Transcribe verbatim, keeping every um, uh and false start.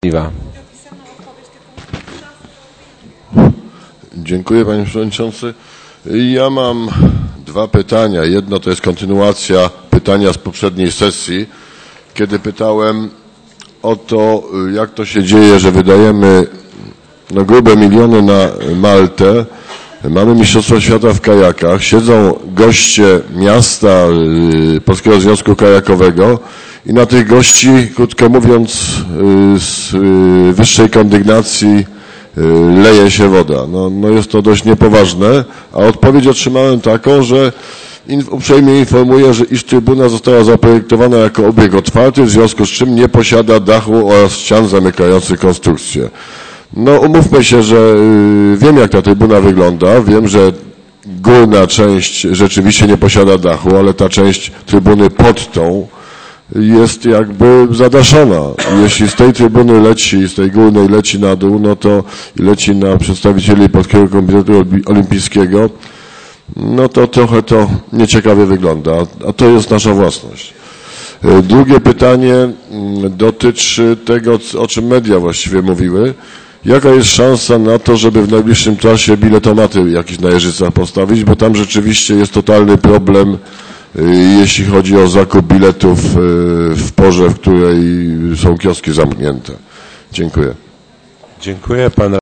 Dziękuję, panie przewodniczący. Ja mam dwa pytania. Jedno to jest kontynuacja pytania z poprzedniej sesji, kiedy pytałem o to, jak to się dzieje, że wydajemy no, grube miliony na Maltę. Mamy Mistrzostwa Świata w kajakach, siedzą goście miasta Polskiego Związku Kajakowego i na tych gości, krótko mówiąc, z wyższej kondygnacji leje się woda. No, no jest to dość niepoważne, a odpowiedź otrzymałem taką, że in, uprzejmie informuję, że iż trybuna została zaprojektowana jako obiekt otwarty, w związku z czym nie posiada dachu oraz ścian zamykających konstrukcję. No umówmy się, że y, wiem jak ta trybuna wygląda, wiem, że górna część rzeczywiście nie posiada dachu, ale ta część trybuny pod tą jest jakby zadaszona. Jeśli z tej trybuny leci, z tej górnej leci na dół, no to leci na przedstawicieli Polskiego Komitetu Olimpijskiego, no to trochę to nieciekawie wygląda, a to jest nasza własność. Drugie pytanie dotyczy tego, o czym media właściwie mówiły. Jaka jest szansa na to, żeby w najbliższym czasie biletomaty jakieś na Jeżycach postawić, bo tam rzeczywiście jest totalny problem, jeśli chodzi o zakup biletów w porze, w której są kioski zamknięte. Dziękuję. Dziękuję. Pan